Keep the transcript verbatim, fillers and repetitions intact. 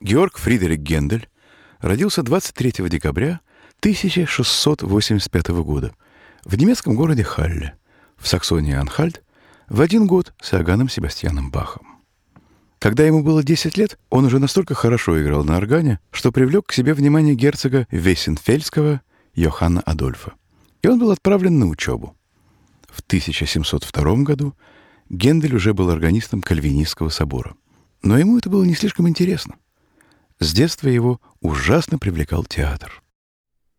Георг Фридрих Гендель родился двадцать третьего декабря тысяча шестьсот восемьдесят пятого года в немецком городе Халле, в Саксонии-Анхальт, в один год с Иоганном Себастьяном Бахом. Когда ему было десять лет, он уже настолько хорошо играл на органе, что привлек к себе внимание герцога Вейсенфельского Йоханна Адольфа, и он был отправлен на учебу. В тысяча семьсот втором году Гендель уже был органистом Кальвинистского собора. Но ему это было не слишком интересно. С детства его ужасно привлекал театр.